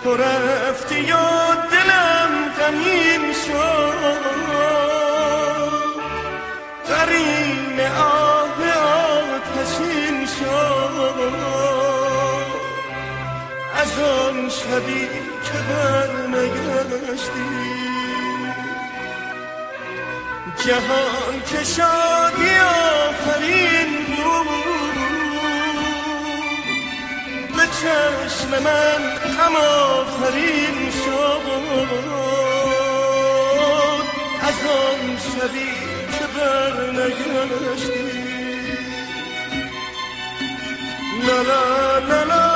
تو رفتی و دلم غمین شد، غریم آه آتشین شد. از آن شبی که برنگشتی جهان که شادی آفرین بود، به چشم من غم آفرین شد. از آن شبی که برنگشتی لا لا لا لا